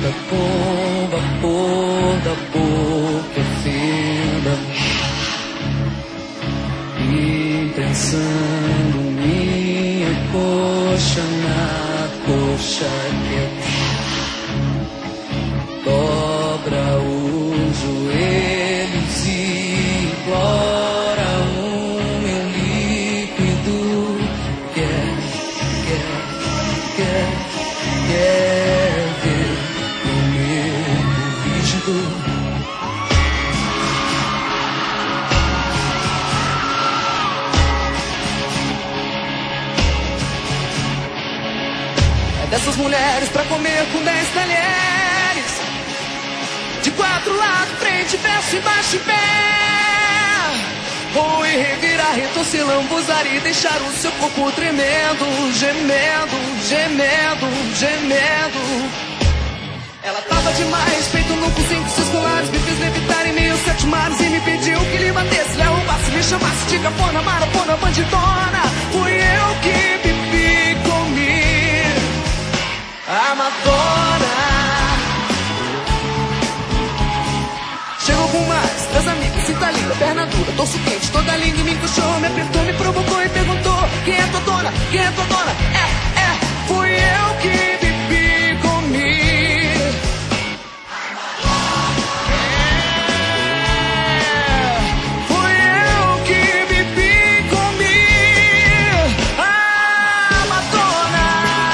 com vapor da boca fenda, imprensando minha coxa na coxa quente. Dobra os joelhos e implora meu líquido. Quer ver o meu rígido. É dessas mulheres pra comer com 10 talheres, de 4 lados, frente, verso, embaixo e pé. Ou ir revirar, retorcer, lambuzar e deixar o seu corpo tremendo, gemendo, gemendo, gemendo. Ela tava demais, peito nu com 5, 6 colares, me fez levitar em meio 7 mares e me pediu que lhe batesse, lhe arrombasse, me chamasse de cafona, marafona, bandidona. Fui eu que bebi, comi a Madonna. Chegou com mais 3 amigos, cinta linda, perna dura, torso quente, toda linda e me encoxou, me apertou, me provocou e perguntou: quem é tua dona? Quem é tua dona? Fui eu que bebi, comi. Fui eu que bebi, comi a Madonna.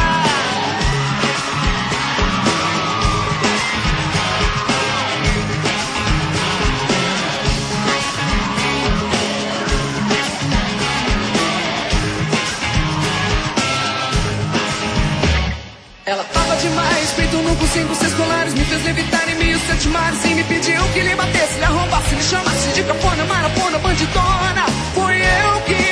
Ela tava demais, peito nu com 5, 6 colares, me fez levitar em meio 7 mares e me pediu que lhe batesse, lhe arrombasse, lhe chamasse de cafona, marafona, bandidona. Fui eu que